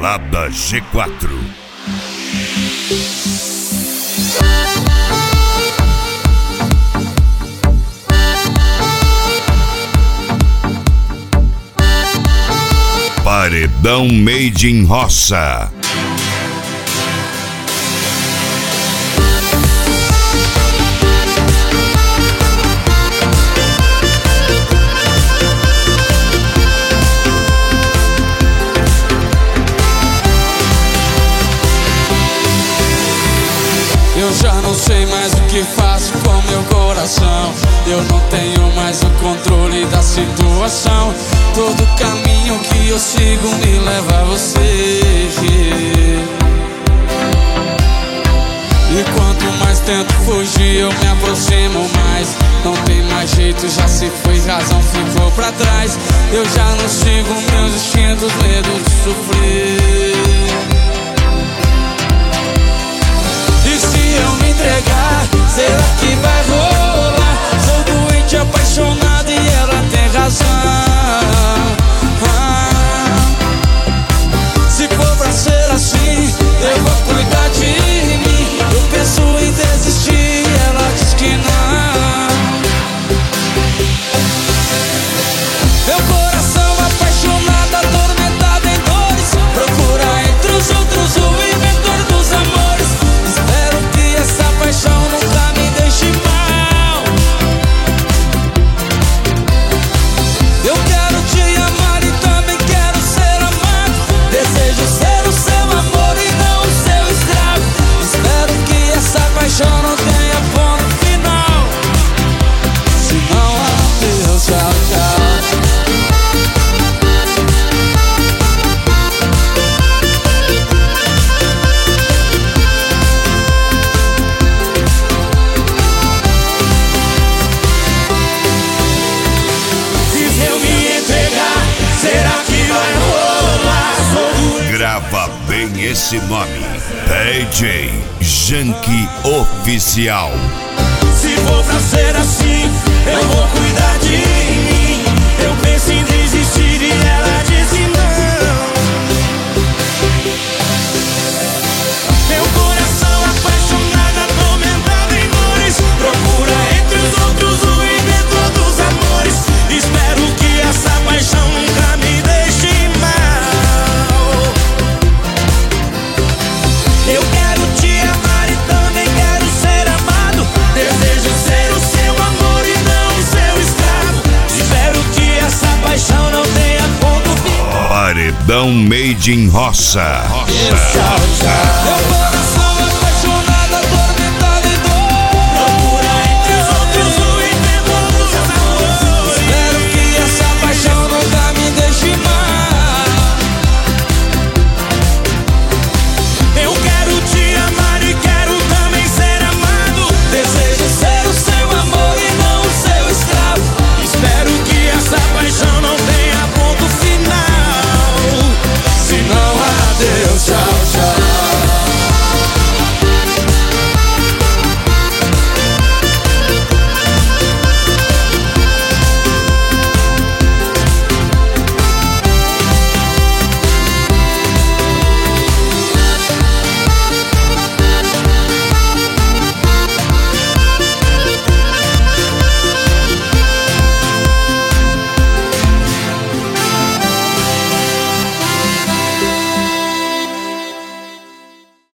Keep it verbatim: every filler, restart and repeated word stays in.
Balada G quatro. Paredão Made in Roça. Eu já não sei mais o que faço com meu coração. Eu não tenho mais o controle da situação. Todo caminho que eu sigo me leva a você. E quanto mais tento fugir, eu me aproximo mais. Não tem mais jeito, já se foi, razão ficou pra trás. Eu já não sigo meus instintos, medo de sofrer. E se eu me entregar, será que vai rolar? Sou doente, apaixonado e ela tem razão. ah, Se for pra ser assim, eu vou cuidar de mim. Eu penso em desistir, ela diz que não. Meu coração apaixonado, atormentado em dores, procura entre os outros o inventor dos amores. Espero que essa paixão nunca me deixe mal. Eu quero te amar e também quero ser amado. Desejo ser o seu amor e não o seu escravo. Espero que essa paixão não tenha ponto final. Senão, adeus, tchau, tchau. Grava bem esse nome, D J Janky Oficial. Se for pra ser assim, eu vou cuidar de mim. Eu penso em desistir e ela disse não. Meu coração apaixonado, atormentado em dores, procura entre os outros o inventor dos amores. Espero que essa paixão nunca me deixe mal. Eu quero te amar e também quero ser amado. Desejo ser o seu amor e não o seu escravo. Espero que essa paixão não tenha ponto final. Paredão Made in Roça. Tchau, tchau.